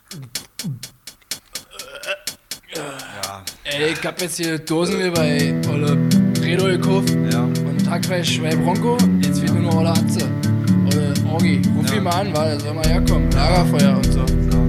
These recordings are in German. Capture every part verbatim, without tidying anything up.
Ja. Ey, ich hab jetzt hier Dosen bei Olle Bredo gekauft. Ja. Und Hackfleisch bei Bronco. Jetzt fehlt nur noch Olle Atze. Olle Orgi. Ruf Ja. ihn mal an, weil er soll mal herkommen. Lagerfeuer und so. So.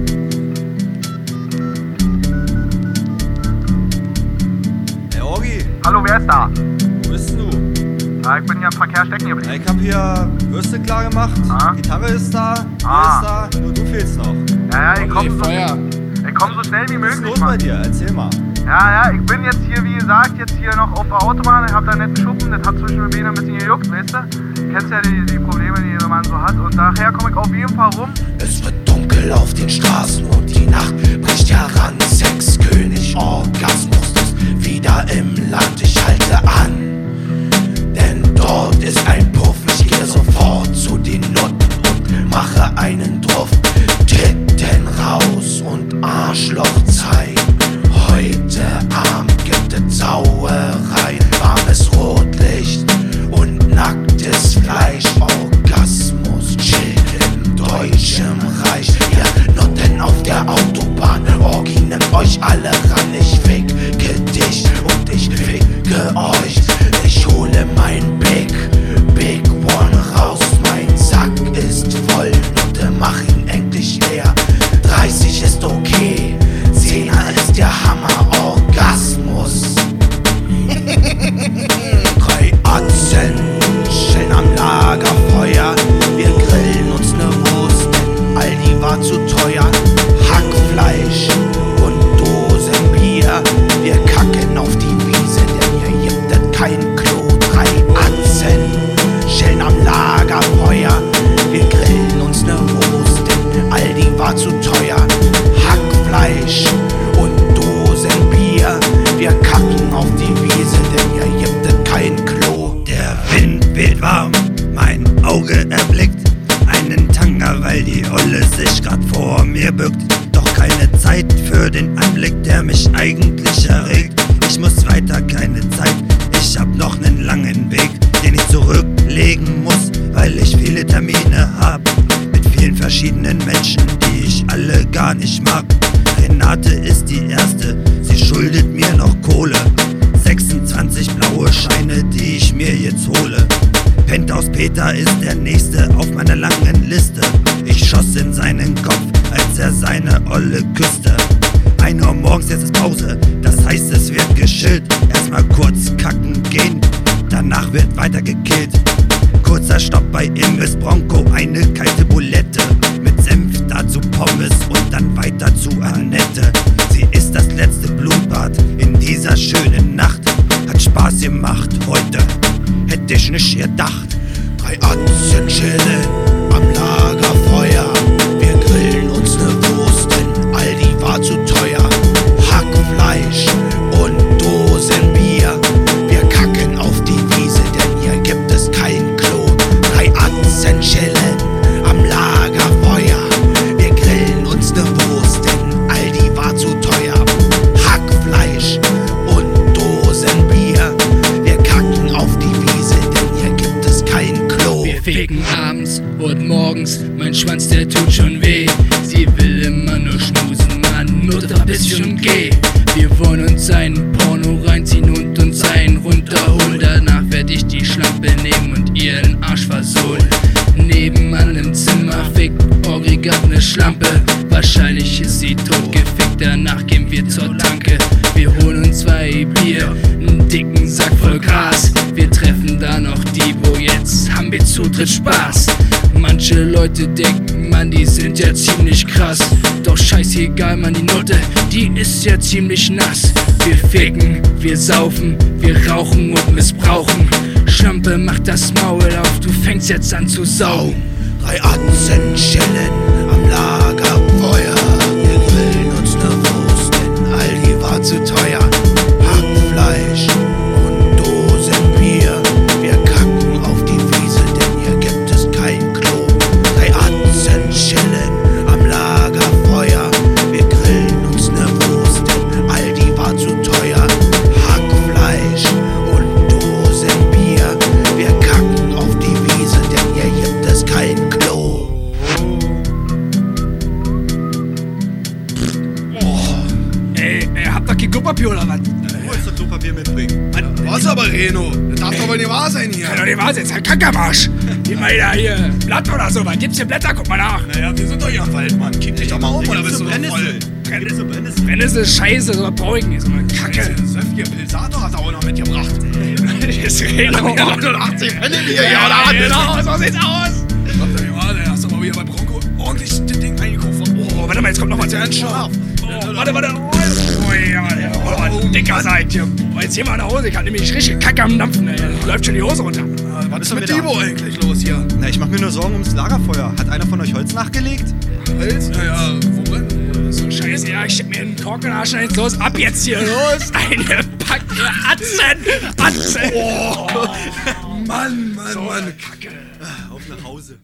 Hey Orgi, Hallo, wer ist da? wo bist du? Ja, ich bin hier im Verkehr stecken Ja, geblieben. ich hab hier Würste klar gemacht, Ah. Gitarre ist da, Bier Ah. ist da, nur du fehlst noch. Ja, ja, ich komme Ey, so, Feuer. ich komm so schnell wie Was ist möglich, los bei Mann. dir? Erzähl mal. Ja, ja, ich bin jetzt hier, wie gesagt, jetzt hier noch auf der Autobahn. Ich hab da netten Schuppen, das hat zwischen den Beinen ein bisschen gejuckt, weißt du? Kennst ja die, die Probleme, die man so hat. Und nachher komme ich auf jeden Fall rum. Es wird dunkel auf den Straßen und die Nacht bricht heran. Sexkönig Orgasmus ist wieder im Land. Ich halte an, denn dort ist ein Puff. Ich gehe sofort zu den Nutten und mache einen Druff. Titten raus und Arschloch zeigen. Heute Abend gibt es Sauerei, warmes Rotlicht und nacktes Fleisch. Orgasmus, chill im deutschen Reich. Ihr Nutten auf der Autobahn, Orgi nimmt euch alle ran. Ich ficke dich und ich ficke euch. Ich hole mein Big, Big One raus. Mein Sack ist voll, Nutte, mach ihn endlich leer. dreißig ist okay, Zehner ist der Hammer, Orgasmus. Drei Atzen, schön am Lagerfeuer. Wir grillen uns ne Wurst, denn Aldi war zu teuer. Hackfleisch und Dosenbier. Wir kacken auf die Wiese, denn hier gibt es kein Klo. Drei Atzen, schön am Lagerfeuer. Wir grillen uns ne Wurst, denn Aldi war zu teuer. Hackfleisch und Dosenbier. Wir kacken auf die Wiese, denn hier gibt es kein Klo. Der Wind weht warm, mein Auge erblickt einen Tanga, weil die Olle sich grad vor mir bückt. Doch keine Zeit für den Anblick, der mich eigentlich erregt. Ich muss weiter, keine Zeit, ich hab noch nen langen Weg, den ich zurücklegen muss, weil ich viele Termine hab. Mit vielen verschiedenen Menschen, die ich alle gar nicht mag. Renate ist die erste, sie schuldet mir noch Kohle. sechsundzwanzig blaue Scheine, die ich mir jetzt hole. Penthouse Peter ist der nächste auf meiner langen Liste. Ich schoss in seinen Kopf, als er seine Olle küsste. ein Uhr morgens, jetzt ist Pause, das heißt es wird geschillt. Erstmal kurz kacken gehen, danach wird weiter gekillt. Kurzer Stopp bei Imbiss Bronco, eine kalte Bulette. Mit Senf, dazu Pommes und dann weiter zu Annette. Sie ist das letzte Blutbad in dieser schönen Nacht. Hat Spaß gemacht heute, hätte ich nicht gedacht. Drei Atzen chillen am Lagerfeuer. Wir grillen uns ne Wurst, denn Aldi war zu teuer. Hackfleisch und Dosenbier. Wir kacken auf die Wiese, denn hier gibt es kein Klo. Drei Atzen chillen am Lagerfeuer. Wir grillen uns ne Wurst, denn Aldi war zu teuer. Hackfleisch und Dosenbier. Wir kacken auf die Wiese, denn hier gibt es kein Klo. Wir ficken abends und morgens, mein Schwanz, der tut schon weh. Sie will immer nur schmusen, Mann, nur verpiss dich und geh. Wir wollen uns ein Porno reinziehen und uns einen runterholen. Danach werd ich die Schlampe nehmen und ihren Arsch versohlen. Nebenan im Zimmer fickt Orgi grad ne Schlampe. Wahrscheinlich ist sie totgefickt, danach gehen wir zur Tanke. Wir holen uns zwei Bier, einen dicken Sack voll Gras. Wir treffen da noch die, wo jetzt haben wir Zutritt Spaß. Manche Leute denken, man, die sind ja ziemlich krass. Doch scheißegal, man, die Nutte, die ist ja ziemlich nass. Wir ficken, wir saufen, wir rauchen und missbrauchen. Schlampe, mach das Maul auf, du fängst jetzt an zu saugen. Drei Atzen chillen am Lagerfeuer. Wir grillen uns ne Wurst, denn Aldi war zu teuer. Hackfleisch und Dosenbier. Wir kacken auf die Wiese, denn hier gibt es kein Klo. Drei Atzen chillen am Lagerfeuer. Wir grillen uns ne Wurst, denn Aldi war zu teuer. Hackfleisch und Dosenbier. Wir kacken auf die Wiese, denn hier gibt es kein Klo. Klopapier oder was? Du wolltest doch Klopapier mitbringen. Was aber, Reno? Das darf doch wohl nicht wahr sein hier. Kann doch nicht wahr sein, ist ein Kackermarsch. Gib mal da hier Blatt oder so, was gibt's hier Blätter? Guck mal nach. Naja, wir sind doch hier am Wald, Mann. Kick dich doch mal um, oder bist du Brennnessel. voll? Brennnessel. Brennnessel ist scheiße, so was brauch ich nicht, so eine Kacke. Söffige Pilsator hat er auch noch mitgebracht. Das ist Reno. hundertachtzig Pfennig hier, Ja, ja, oder was? genau, so sieht's aus. Sag doch nicht mal, der hast du mal wieder bei Bronco ordentlich das Ding eingekauft. Oh, warte mal, jetzt kommt noch was Der sehr ist scharf. Oh, warte, warte. Oh, ja, der oh, dicker seid ihr. Oh, jetzt hier mal nach Hause, ich hab nämlich richtig Kacke am Dampfen, ey. Läuft schon die Hose runter. Was ist wir mit da? Divo eigentlich los hier? Na, ich mach mir nur Sorgen ums Lagerfeuer. Hat einer von euch Holz nachgelegt? Holz? Naja, wo brennt? So scheiße, ja, ich steck mir einen Kork in den Arsch, jetzt los, ab jetzt hier, los. Eine Packe Atzen, Atzen. Oh, Mann, Mann, So Mann. eine Kacke. Auf nach Hause.